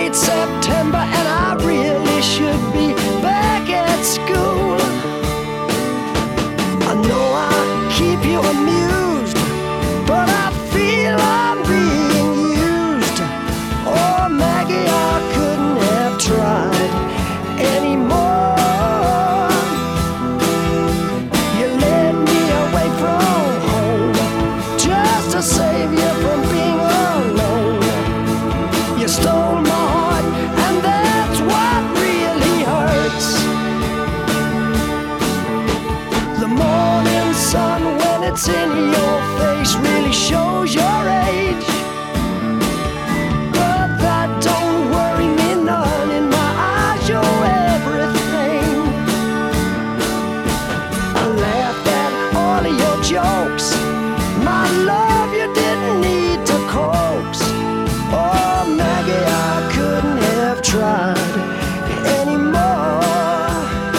late September, and I really should be back at school. I know I keep you amused, but I feel I'm being used. Oh, Maggie, I couldn't have tried anymore. You led me away from home just to save you from being alone. You stole my heart, and that's what really hurts. The morning sun, when it's in your face, really shows your age. But that don't worry me none. In my eyes, you're everything. I laughed at all of your jokes. My love, you didn't need to coax. Oh, Maggie, I couldn't have tried anymore.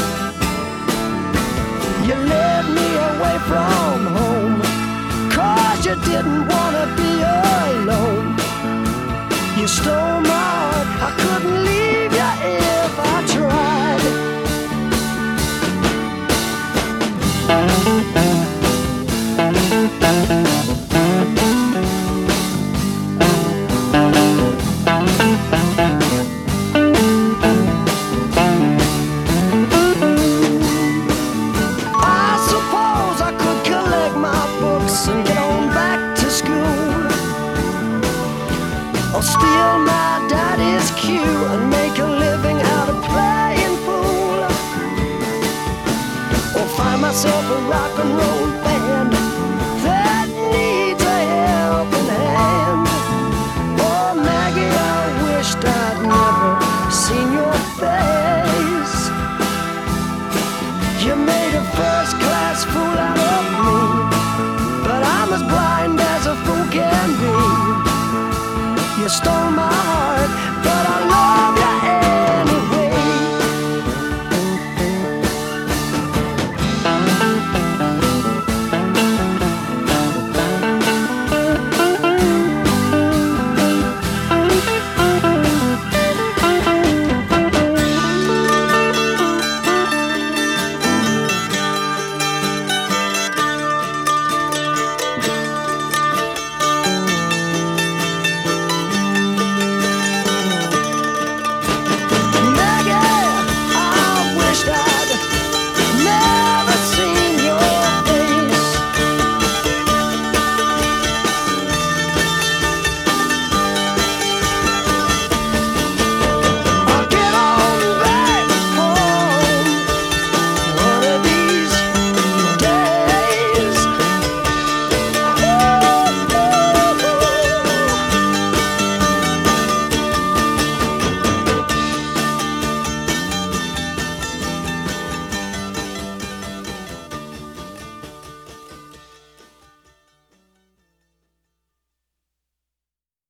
You led me away from home, 'cause you didn't wanna be alone. You stole my heart, I couldn't leave you if I tried. I suppose I could collect my books and get on back to school, or steal my daddy's cue and make a living out of playing pool, or find myself a rock and roll band that needs a helping hand. Oh, Maggie, I wished I'd never seen your face. You made a first-class fool out of me, but I'm as blind as a fool can be. You stole my heart,